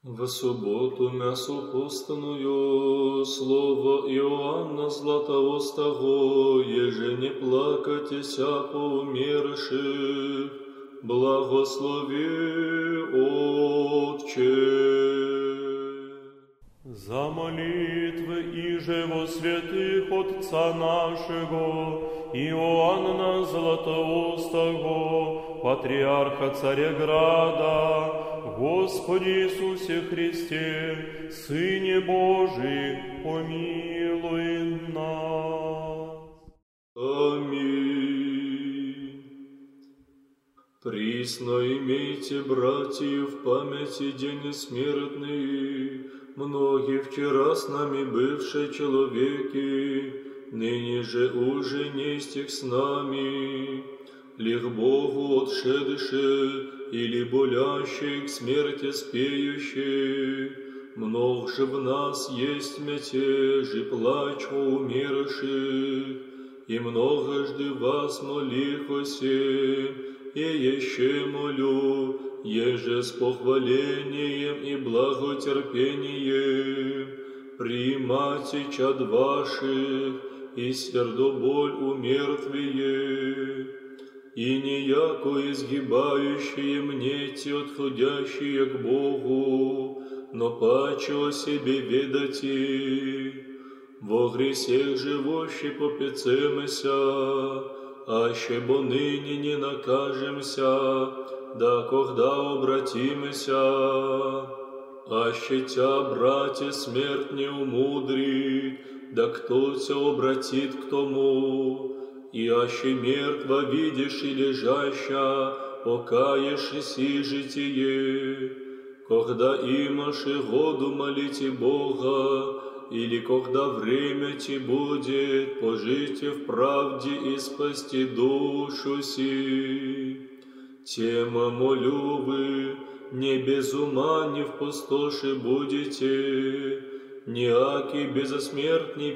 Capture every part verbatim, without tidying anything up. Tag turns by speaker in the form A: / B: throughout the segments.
A: В субботу мясопостанную слово Иоанна Златоустого, еже не плакатеся по умерших, благослови, Отче.
B: За молитвы иже во святых Отца нашего, Иоанна Златоустого, Патриарха Цареграда, Господи Иисусе Христе, Сыне Божий, помилуй нас.
A: Аминь. Присно имейте, братья, в памяти день смертный, многие вчера с нами бывшие человеки, ныне же уже не стих с нами, лих Богу отшедших, или болящих к смерти спеющих, мног же в нас есть мятеж и плач о умерших, и многожды вас молихося, и еще молю, еже с похвалением и благотерпением, примате чад ваших и сердоболь умертвие, и неяко изгибающие мнете отходящие к Богу, но паче о себе ведати, во гресех живущий попецемеся, аще бо ныне не накажемся, да когда обратимеся, аще тя, братья, смерть не умудрит, да кто тя обратит к тому, и аще мертво видишь и лежаща, покаешься житие, когда имаше году молите Бога, или когда время ти будет пожитие в правде и спасти душу си. Тем молю вы, не без ума, не в пустоши будете, ниаки безосмертни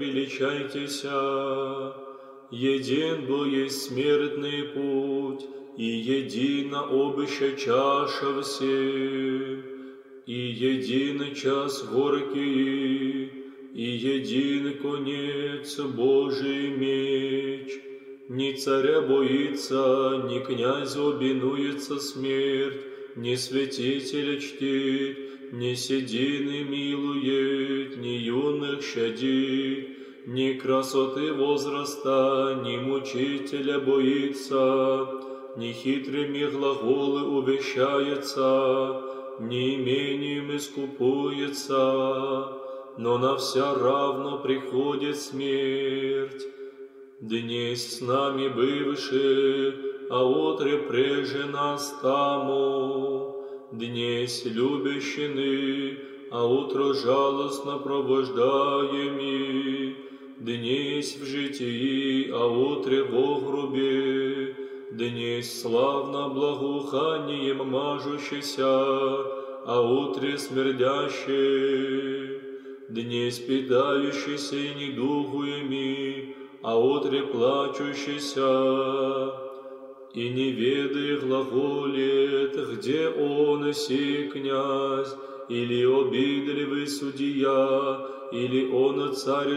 A: величайтеся. Един бо есть смертный путь, и едина обыща чаша все, и един час горький, и един конец Божий меч. Ни царя боится, ни князя обинуется смерть, ни святителя чтит, ни седины милует, ни юных щадит, ни красоты возраста, ни мучителя боится, ни хитрыми глаголы увещается, ни имением искупуется, но на вся равно приходит смерть. Днесь с нами бывши, а утре преже нас таму, днесь любящины, а утро жалостно провождаеми, днесь в житии, а утре во гробе, днесь славно благоуханием мажущийся, а утре смердящий, днесь питающийся и недугуеми, а утре плачущийся, и не ведай глаголет, где он сей князь, или обидливый судья, или он царь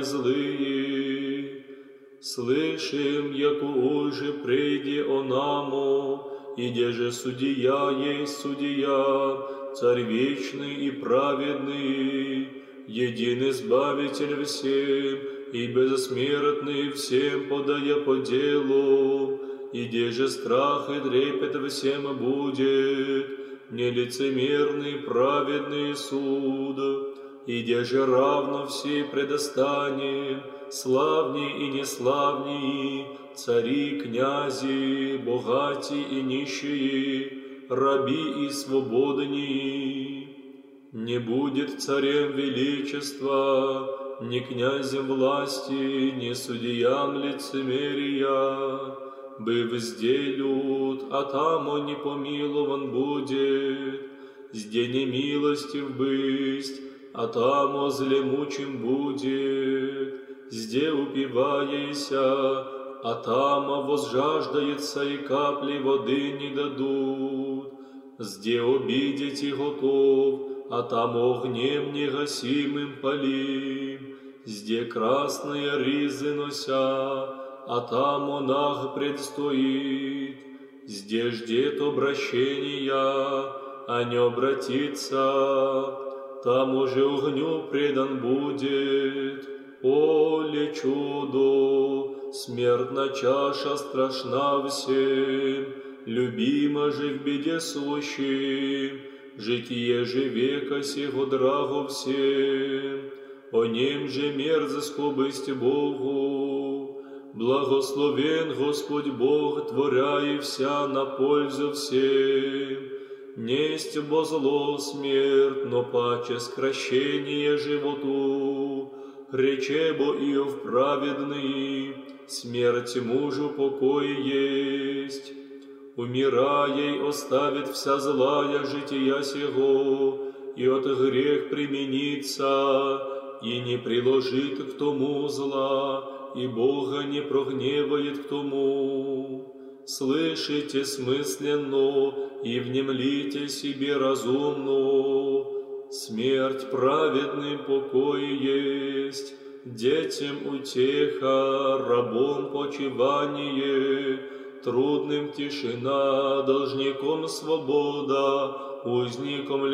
A: злый. Слышим, яко уже прийде онамо, и где же судья есть судья, царь вечный и праведный, един избавитель всем, и безсмертный всем подая по делу, и где же страх и трепет всем будет, нелицемерный праведный суд, и где же равно все предостанет, славней и неславней, цари, князи, богати и нищие, раби и свободни. Не будет царем величества, ни князем власти, ни судьям лицемерия, быв сделют, а там он не помилован будет, зде не милостив бысть, а там о злемучим будет, зде упиваяся, а там возжаждается и капли воды не дадут, зде обидеть и готов, а там огнем негасимым палим, зде красные ризы нося, а там монах предстоит, зде ждет обращения, а не обратится, там уже огню предан будет. Оле чудо, смертна чаша страшна всем, любима же в беде сущим, житие же века сего драго всем, о нем же мерзость скобость Богу. Благословен Господь Бог, творя и вся на пользу всем. Несть бо зло смерть, но паче скращение животу. Рече бо Иов праведный, смерть мужу покой есть. Умирая оставит вся злая жития сего, и от грех применится, и не приложит к тому зла, и Бога не прогневает к тому. Слышите смысленно и внемлите себе разумно. Смерть праведный покой есть, детям утеха, рабом почивание, трудным тишина, должником свобода, узником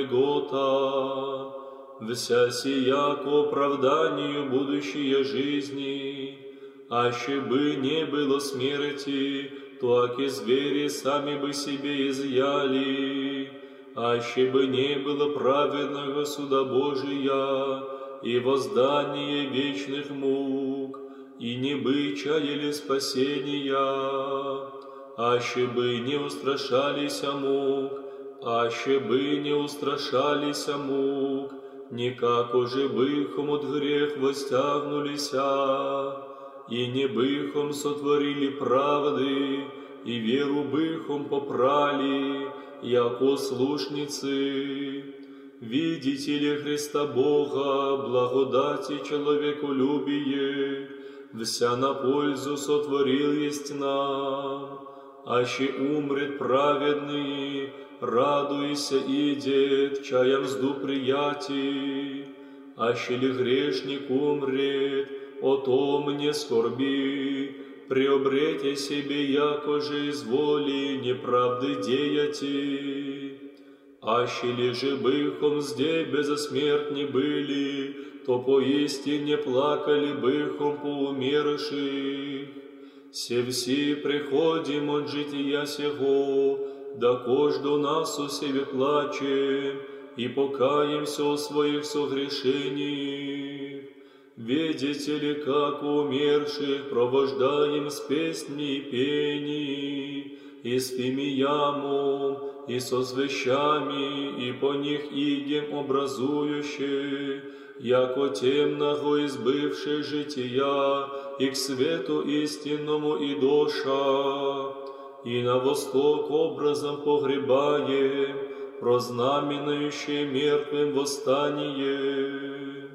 A: льгота. Вся сия к оправданию будущей жизни, аще бы не было смерти, то аки звери сами бы себе изъяли, аще бы не было праведного суда Божия и воздание вечных мук, и не бы чаяли спасения, аще бы не устрашались мук, аще бы не устрашались мук, никак уже быхом от грех востягнулися, и не быхом сотворили правды, и веру быхом попрали, яко слушницы. Видите ли Христа Бога, благодати человеколюбие, вся на пользу сотворил есть нам. Аще умрет праведный, радуйся, идет, чая мзду приятий. Аще ли грешник умрет, о том не скорби, приобрете себе, яко же изволи неправды деяти. Аще ли же быхом зде безсмертни были, то поистине плакали быхом по умерших. Се все приходим от жития сего, да кожду нас у себе плачем, и покаемся о своих согрешениях. Видите ли, как умерших провождаем с песнями и пений, и с фимиямом, и со свящами, и по них идем образующе, яко темного избывшее жития, и к свету истинному и доша, и на восток образом погребаем, прознаменующее мертвым восстание.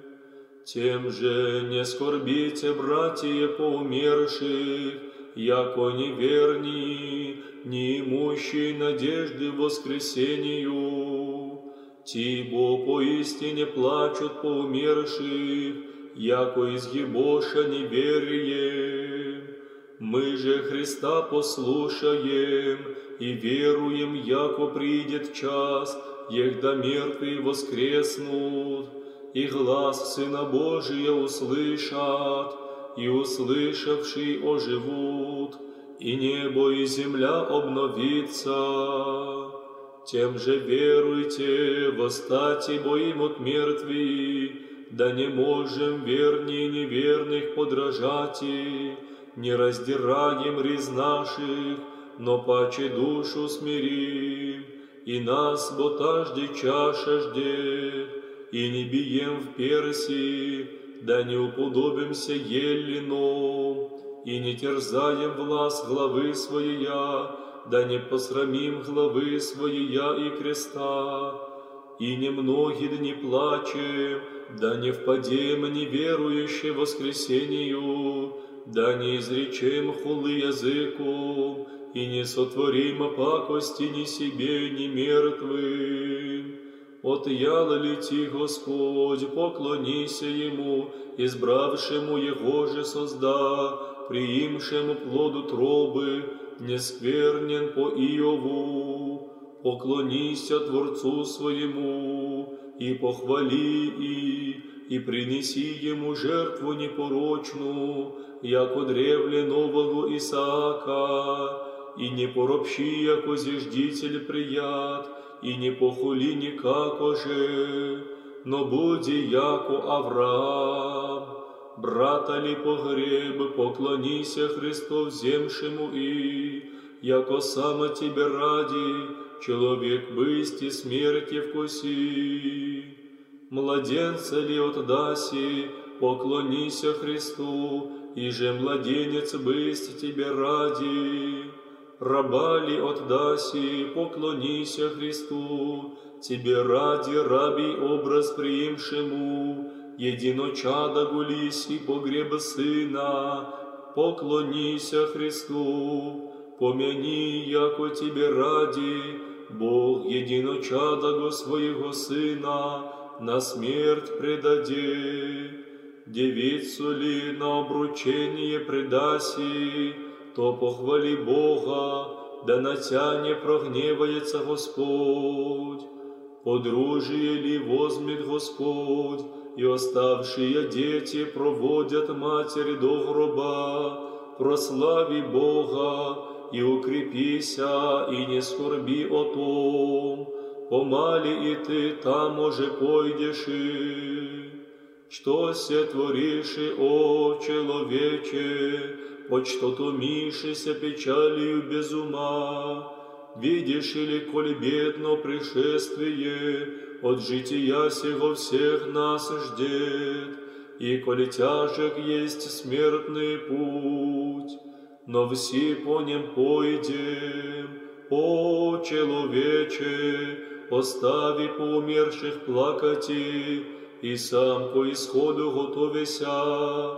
A: Тем же не скорбите, братья, по умерших, яко неверни, не имущие надежды в воскресению. Тибо поистине плачут по умерших, яко изгибоша неверие. Мы же Христа послушаем и веруем, яко придет час, егда мертвые воскреснут, и глас Сына Божия услышат, и услышавшие оживут, и небо и земля обновится. Тем же веруйте, восстати боим от мертвых, да не можем верней неверных подражати, не раздираем риз наших, но паче душу смирим, и нас бо тажде чаша ждет, и не бием в перси, да не уподобимся еллином, и не терзаем власть главы своя, да не посрамим главы своя и креста, и немногие дни плачем, да не впадем неверующе воскресению, да не изречем хулы языку, и не сотворим пакости ни себе, ни мертвым. Отъял лети, Господь, поклонися Ему, избравшему Его же созда, приимшему плод утробы, несквернен по Иову. Поклонися Творцу своему, и похвали и, и принеси Ему жертву непорочную, яко древле нового Исаака, и не поробщи, яко зиждитель прият, и не похули никако же, но буди яко Авраам. Брата ли погреб, поклонися Христу вземшему и, яко само тебе ради, человек бысти смерти вкуси. Младенца ли отдаси, поклонися Христу, и же младенец бысть тебе ради. Раба ли отдаси, поклонися Христу, тебе ради раби образ приимшему, единочада гулиси погреб сына, поклонися Христу, помяни, яко тебе ради, Бог единочада своего сына на смерть предаде. Девицу ли на обручение предаси, то похвали Бога, да на тя не прогневается Господь. Подружие ли возьмет Господь, и оставшие дети проводят матери до гроба, прослави Бога, и укрепися, и не скорби о том, помали и ты там уже пойдешь. Что се твориши, о человече, почто томишися печалью без ума, видишь ли, коль бедно пришествие от жития сего всех нас ждет, и коль тяжек есть смертный путь, но все по нем пойдем, о человече, остави по умерших плакати, и сам по исходу готовися.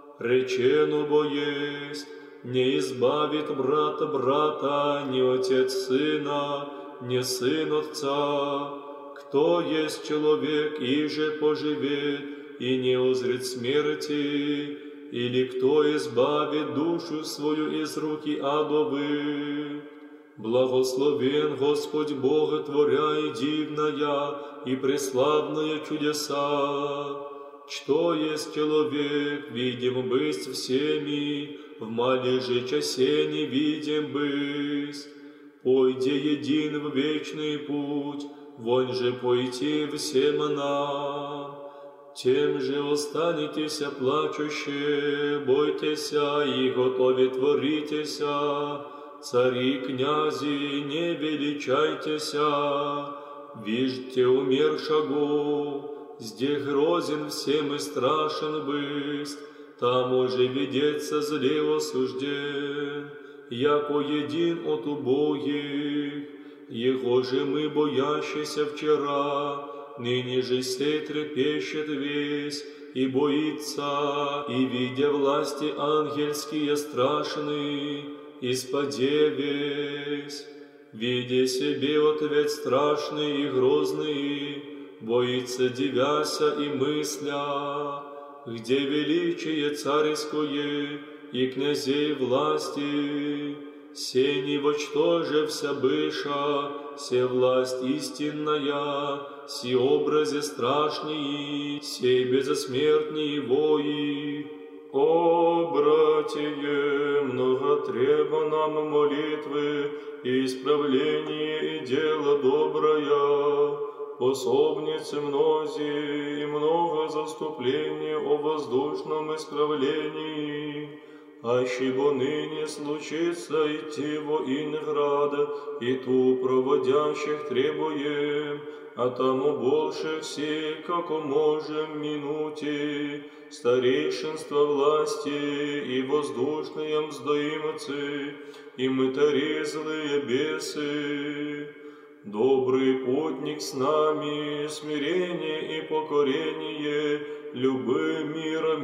A: Речено бо есть, не избавит брата брата, ни отец сына, ни сын отца. Кто есть человек, и же поживет, и не узрит смерти, или кто избавит душу свою из руки адовых? Благословен Господь Бога творя и дивная, и преславная чудеса. Что есть человек, видим быть всеми, в мале же часе не видим быть. Пойде един в вечный путь, вон же пойти всем нам. Тем же останетеся плачущие, бойтеся и готови творитеся. Цари, князи, не величайтеся, вижте умершего. Здесь грозен всем и страшен бысть, там уже ведется зле осужден, яко един от убогих. Его же мы, боящиеся вчера, ныне же сей трепещет весь, и боится, и, видя власти ангельские страшные, испаде весь. Видя себе ответ страшный и грозный, боится, дивяся и мысля, где величие царское и князей власти, сей во что же вся быша, се власть истинная, си образе страшней, сей безсмертней вои. О, братья, много треба нам молитвы, и исправление и дело доброе, пособницы мнози и много заступления о воздушном исправлении. Ащего ныне случится идти во Инград, и ту проводящих требуем, а тому больше все, как можем минуте, старейшинство власти и воздушные мздоимцы, и мытари злые бесы. Добрый путник с нами, смирение и покорение, любы мира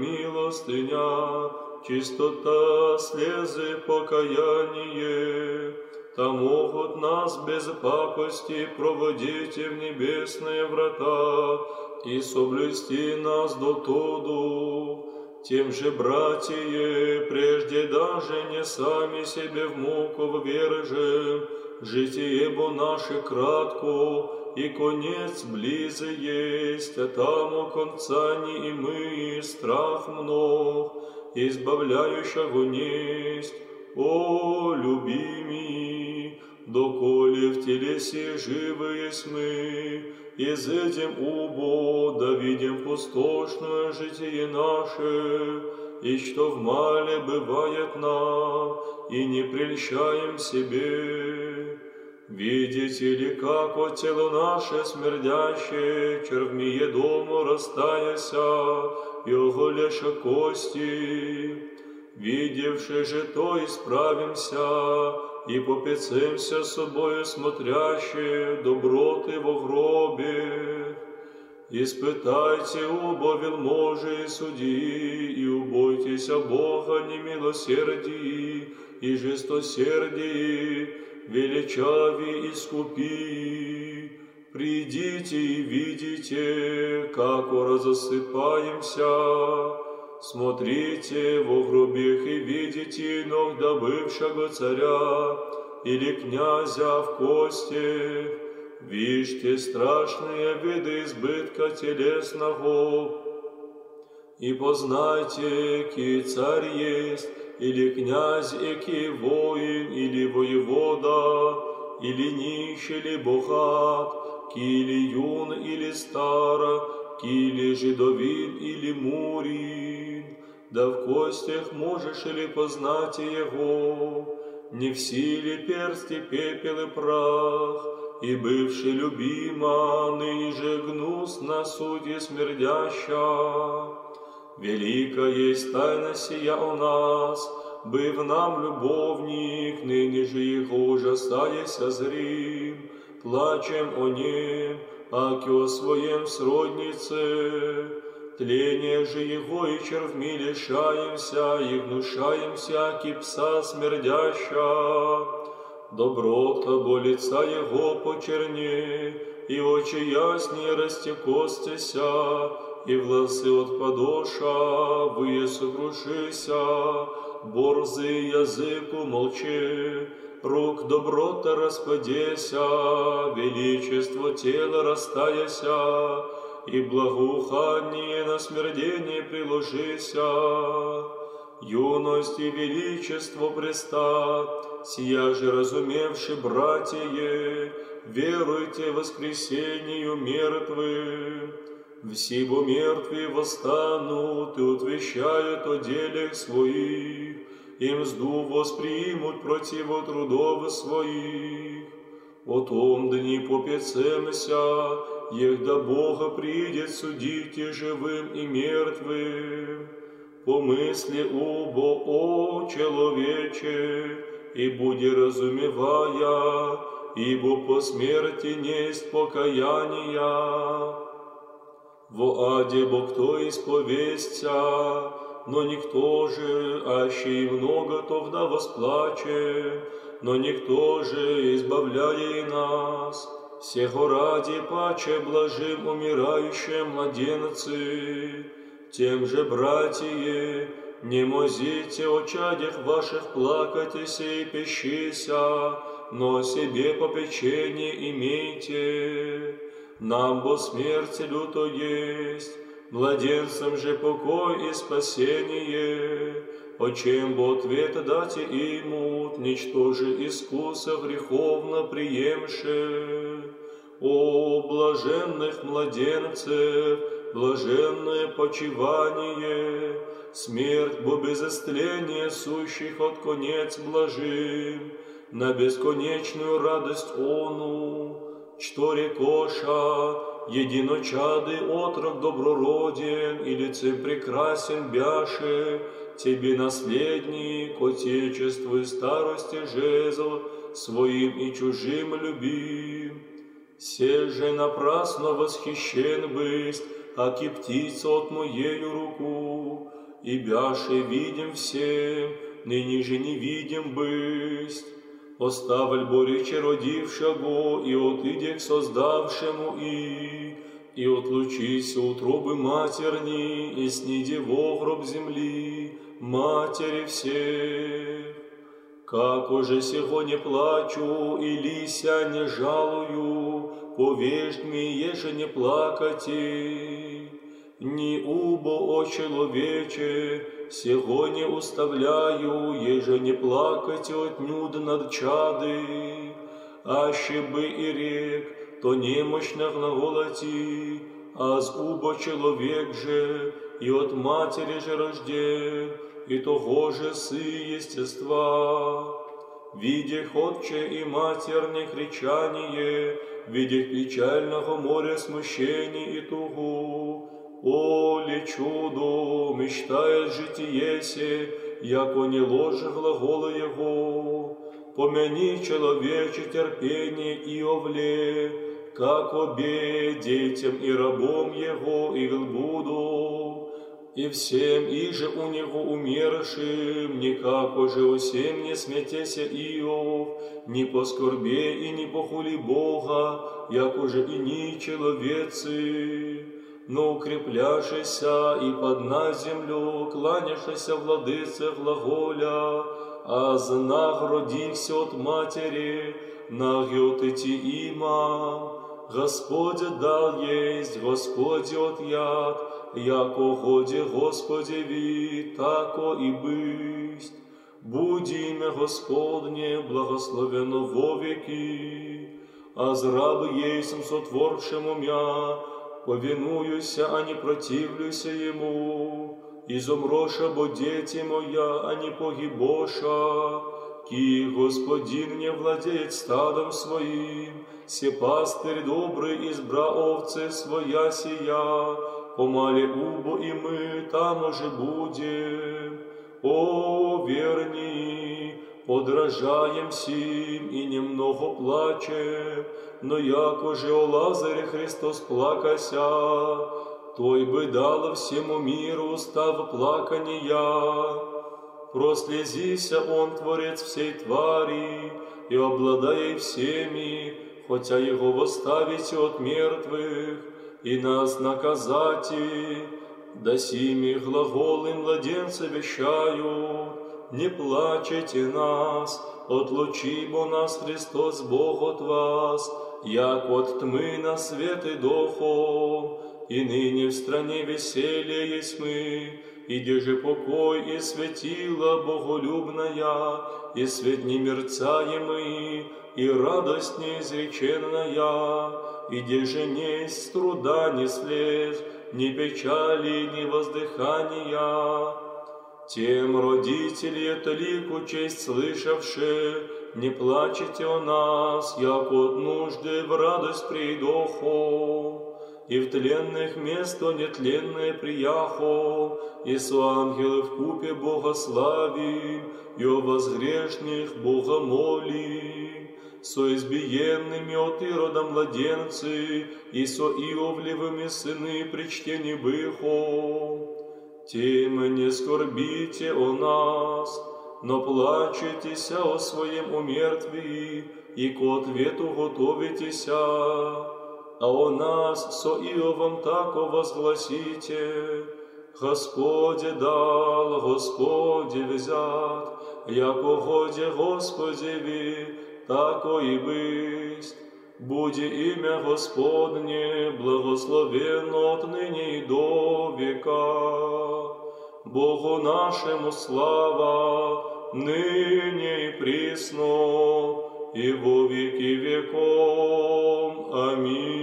A: милостыня, чистота, слезы, покаяние. та могут нас без пакости проводить в небесные врата и соблюсти нас до тоду. Тем же, братья, прежде даже не сами себе в муку ввержем, житие бо наше кратко, и конец близе есть, а там конца не и мы, страх мног, избавляющего несть. О, любимый, доколе в телесе живые мы, изыдем убо, да видим пустошное житие наше, и что в мале бывает нам, и не прельщаем себе. Видите ли, как от тело наше смердящее, червми едому растаяся, и оголеша кости. Видевши же то, исправимся, и попецемся собою смотряще доброты во гробе. Испытайте оба вельможи и судьи, и убойтесь Бога немилосердии и жестосердии, величави искупи. Придите и видите, как разосыпаемся. Смотрите во гробах и видите иногда бывшего царя или князя в кости. Вижте страшные виды избытка телесного, и познайте, ки царь есть, или князь, эки воин, или воевода, или нищий, или богат, ки или юн, или стар, ки или жидовин, или мурин. Да в костях можешь ли познать его, не в силе персти пепел и прах, и бывший любима, ныне же гнус на суде смердяща. Велика есть тайна сия у нас, быв нам любовник, ныне же его ужасаяся зрим, плачем о нем, аки о своем сроднице. Тление же его и червми лишаемся, и гнушаемся, аки пса смердяща. Доброта бо лица его почерне, и очи яснее растекостися, и власы от подоша вые сокрушися, борзый язык умолчи, рук доброта распадеся, величество тела растаяся, и благоухание на смердение приложися. Юность и величество преста, сия же разумевши, братья, веруйте воскресению мертвым. Всего мертвые восстанут и утвещают о делах своих, и мзду воспримут противо трудов своих. О том дни попецемся, егда Бога придет судить и живым и мертвым. Помысли убо, о человече, и буди разумевая, ибо по смерти несть покаяния. Во аде бо кто исповестся, но никто же, аще и много, то вда восплаче, но никто же, избавляя и нас, всего ради паче блажим умирающие младенцы. Тем же, братья, не мозите о чадях ваших плакатися и пещися, но себе попечение имейте. Нам бо смерть люто есть, младенцам же покой и спасение. О чем бо ответ дате имут, ничтоже искуса греховно приемше. О блаженных младенцев, блаженное почивание, смерть бо без истления сущих от конец блажим, на бесконечную радость ону, что рекоша, единочадый отрок добророден, и лицем прекрасен бяше, тебе наследник, отечеству и старости жезл, своим и чужим любим. Се же напрасно восхищен бысть, аки птица от моею руку, и бяше видим всем, ныне же не видим бысть. оставль бориче родившего, и отыди к создавшему и, и отлучися утробы матерни, и сниди во гроб земли, матери всех. Как уже сего не плачу, и лися не жалую, повежь мне, еже не плакати. Ни убо, о человече, сего не уставляю, еже не плакать отнюдь над чады. Аще бы и рек, то немощно глаголати, аз убо человек же, и от матери же рожден, и того же сы естества. Видях отче и матерне кричание, видях печального моря смущений и тугу, о ли чудо, мечтает житие се, яко не ложе глагола его. Помяни, человече, терпение и овле, как обе детям и рабом его и буду, и всем иже у него умершим, никако же усем не смятеся Иов, ни по скорбе и ни по хули Бога, яко же и ни человецы. Но укрепляшися и под на землю, кланяшися владыце глаголя, а знах родихся от матери, нагьотити има. Господь дал есть, Господь от яд, яко годе Господеви, тако и бысть. Будь имя Господне благословено вовеки, а раб есмь сотворшему мя, повинуюся, а не противлюся ему, изумроша, бо дети моя, а не погибоша, ки Господин не владеет стадом своим, се пастырь добрый избра овцы своя сия, помали убо и мы там уже будем. О, верни, подражаем сим и немного плачем, но яко же о Лазаре Христос плакася, той бы дал всему миру устав плакания. Прослезися он, Творец всей твари, и обладай всеми, хотя его восставите от мертвых, и нас наказати. Да сими глаголы младенца вещаю, не плачете нас, отлучи бо нас Христос Бог от вас, як от тьмы на свет и дохом, и ныне в стране веселье есть мы, и где же покой и светила боголюбная, и свет немерцаемый, и радость неизреченная, и где же несть труда ни слез, ни печали, ни воздыхания. Тем родители это лику честь слышавши, не плачете о нас, як от нужды в радость придоху. И в тленных место нетленное прияхо, и со ангелы в купе Бога славим, и о возгрешных Бога молим. Со избиенными от Ирода младенцы, и со Иовлевыми сыны причтени быхо. Тем не скорбите о нас, но плачетеся о своем умертвии, и к ответу готовитеся. А о нас со Иовом тако возгласите: Господи дал, Господи взят, яко годе Господеви, тако и бысть. Буди имя Господне благословенно отныне и до века. Богу нашему слава, ныне и присно, и во веки веком. Аминь.